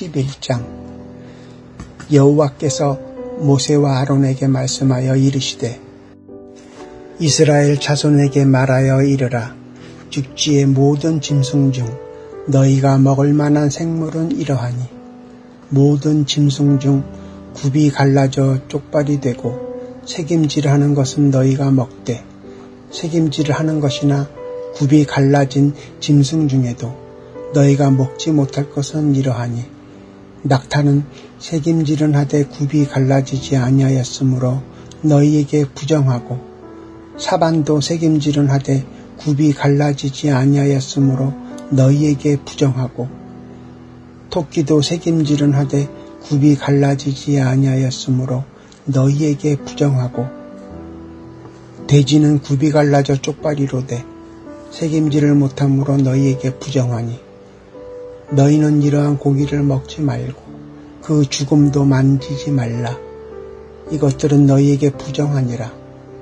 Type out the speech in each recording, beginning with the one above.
11장. 여호와께서 모세와 아론에게 말씀하여 이르시되 이스라엘 자손에게 말하여 이르라. 죽지의 모든 짐승 중 너희가 먹을 만한 생물은 이러하니 모든 짐승 중 굽이 갈라져 쪽발이 되고 새김질하는 것은 너희가 먹되 새김질하는 것이나 굽이 갈라진 짐승 중에도 너희가 먹지 못할 것은 이러하니 낙타는 새김질은 하되 굽이 갈라지지 아니하였으므로 너희에게 부정하고 사반도 새김질은 하되 굽이 갈라지지 아니하였으므로 너희에게 부정하고 토끼도 새김질은 하되 굽이 갈라지지 아니하였으므로 너희에게 부정하고 돼지는 굽이 갈라져 쪽발이로되 새김질을 못함으로 너희에게 부정하니 너희는 이러한 고기를 먹지 말고 그 죽음도 만지지 말라. 이것들은 너희에게 부정하니라.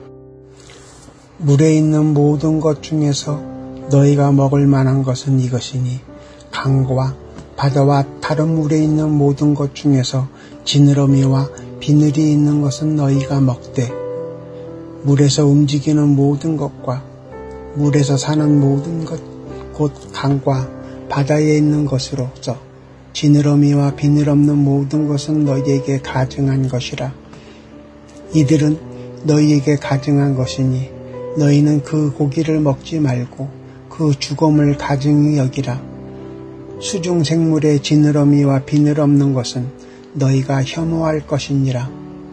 물에 있는 모든 것 중에서 너희가 먹을 만한 것은 이것이니 강과 바다와 다른 물에 있는 모든 것 중에서 지느러미와 비늘이 있는 것은 너희가 먹되 물에서 움직이는 모든 것과 물에서 사는 모든 것 곧 강과 바다에 있는 것으로서 지느러미와 비늘 없는 모든 것은 너희에게 가증한 것이라. 이들은 너희에게 가증한 것이니 너희는 그 고기를 먹지 말고 그 죽음을 가증히 여기라. 수중 생물의 지느러미와 비늘 없는 것은 너희가 혐오할 것이니라.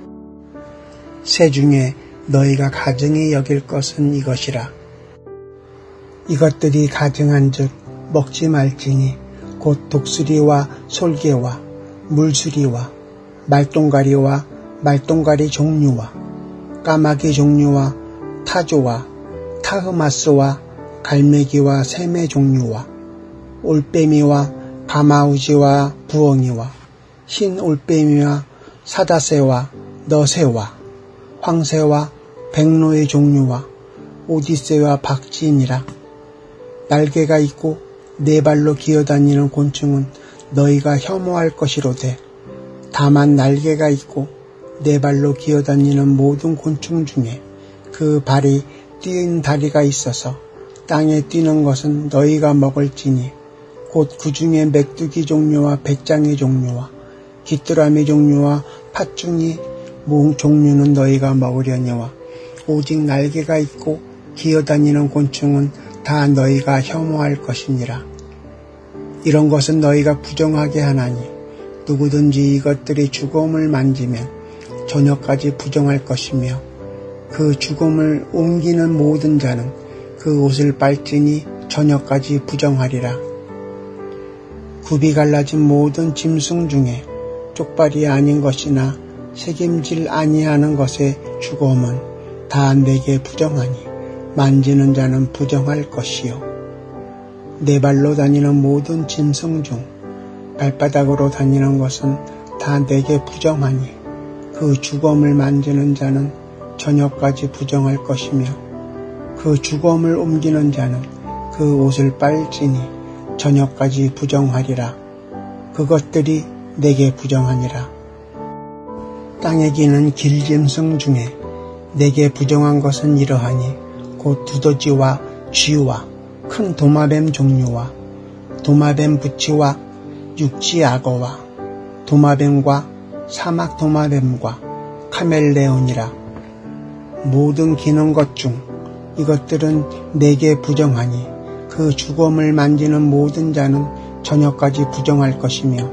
새 중에 너희가 가증히 여길 것은 이것이라. 이것들이 가증한 즉 먹지 말지니 곧 독수리와 솔개와 물수리와 말똥가리와 말똥가리 종류와 까마귀 종류와 타조와 타흐마스와 갈매기와 새매 종류와 올빼미와 가마우지와 부엉이와 흰 올빼미와 사다새와 너새와 황새와 백로의 종류와 오디새와 박쥐니라. 날개가 있고 네 발로 기어다니는 곤충은 너희가 혐오할 것이로되 다만 날개가 있고 네 발로 기어다니는 모든 곤충 중에 그 발이 뛰는 다리가 있어서 땅에 뛰는 것은 너희가 먹을지니 곧 그 중에 메뚜기 종류와 배짱이 종류와 귀뚜라미 종류와 팥중이 종류는 너희가 먹으려니와 오직 날개가 있고 기어다니는 곤충은 다 너희가 혐오할 것이니라. 이런 것은 너희가 부정하게 하나니 누구든지 이것들이 죽음을 만지면 저녁까지 부정할 것이며 그 죽음을 옮기는 모든 자는 그 옷을 빨지니 저녁까지 부정하리라. 굽이 갈라진 모든 짐승 중에 쪽발이 아닌 것이나 새김질 아니하는 것의 죽음은 다 내게 부정하니 만지는 자는 부정할 것이요. 네 발로 다니는 모든 짐승 중 발바닥으로 다니는 것은 다 내게 부정하니 그 죽음을 만지는 자는 저녁까지 부정할 것이며 그 죽음을 옮기는 자는 그 옷을 빨지니 저녁까지 부정하리라. 그것들이 내게 부정하니라. 땅에 기는 길짐승 중에 내게 부정한 것은 이러하니 곧 두더지와 쥐와 큰 도마뱀 종류와 도마뱀 부치와 육지 악어와 도마뱀과 사막 도마뱀과 카멜레온이라. 모든 기는 것 중 이것들은 내게 부정하니 그 죽음을 만지는 모든 자는 저녁까지 부정할 것이며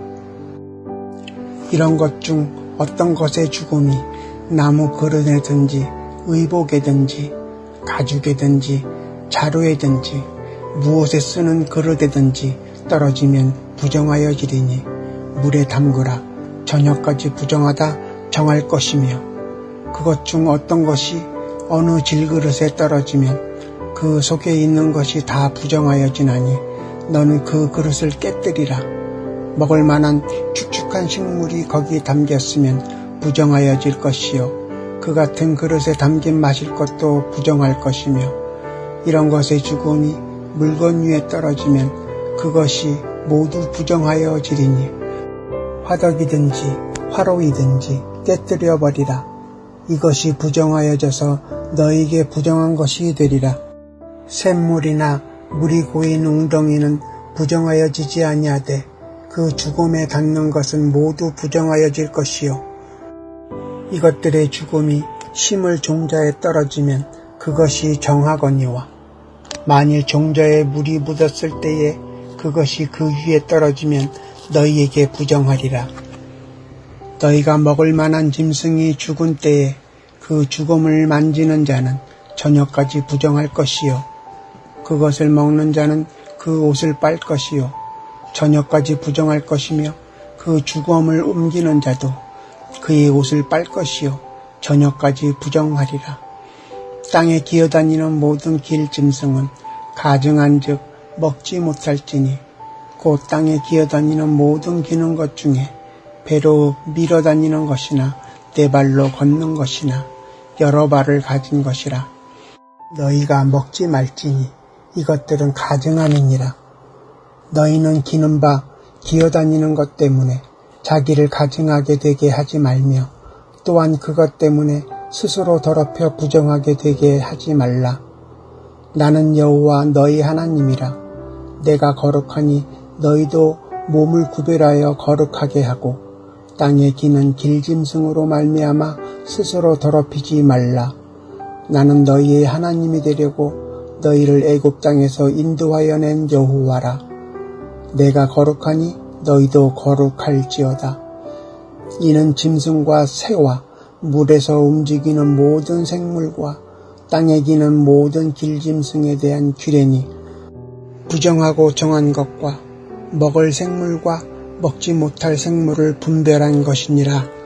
이런 것 중 어떤 것의 죽음이 나무 그릇에든지 의복에든지 가죽에든지 자루에든지 무엇에 쓰는 그릇에든지 떨어지면 부정하여지리니 물에 담그라. 저녁까지 부정하다 정할 것이며 그것 중 어떤 것이 어느 질그릇에 떨어지면 그 속에 있는 것이 다 부정하여지나니 너는 그 그릇을 깨뜨리라. 먹을 만한 축축한 식물이 거기 담겼으면 부정하여질 것이요 그 같은 그릇에 담긴 마실 것도 부정할 것이며 이런 것의 죽음이 물건 위에 떨어지면 그것이 모두 부정하여지리니 화덕이든지 화로이든지 깨뜨려 버리라. 이것이 부정하여져서 너에게 부정한 것이 되리라. 샘물이나 물이 고인 웅덩이는 부정하여지지 아니하되 그 죽음에 닿는 것은 모두 부정하여질 것이요. 이것들의 죽음이 심을 종자에 떨어지면 그것이 정하거니와 만일 종자에 물이 묻었을 때에 그것이 그 위에 떨어지면 너희에게 부정하리라. 너희가 먹을 만한 짐승이 죽은 때에 그 죽음을 만지는 자는 저녁까지 부정할 것이요. 그것을 먹는 자는 그 옷을 빨 것이요. 저녁까지 부정할 것이며 그 죽음을 옮기는 자도 그의 옷을 빨 것이요. 저녁까지 부정하리라. 땅에 기어다니는 모든 길 짐승은 가증한 즉 먹지 못할지니 곧 땅에 기어다니는 모든 기는 것 중에 배로 밀어다니는 것이나 네 발로 걷는 것이나 여러 발을 가진 것이라. 너희가 먹지 말지니 이것들은 가증함이니라. 너희는 기는 바 기어다니는 것 때문에 자기를 가증하게 되게 하지 말며 또한 그것 때문에 스스로 더럽혀 부정하게 되게 하지 말라. 나는 여호와 너희 하나님이라. 내가 거룩하니 너희도 몸을 구별하여 거룩하게 하고 땅에 기는 길짐승으로 말미암아 스스로 더럽히지 말라. 나는 너희의 하나님이 되려고 너희를 애굽 땅에서 인도하여 낸 여호와라. 내가 거룩하니 너희도 거룩할지어다. 이는 짐승과 새와 물에서 움직이는 모든 생물과 땅에 기는 모든 길짐승에 대한 규례니 부정하고 정한 것과 먹을 생물과 먹지 못할 생물을 분별한 것이니라.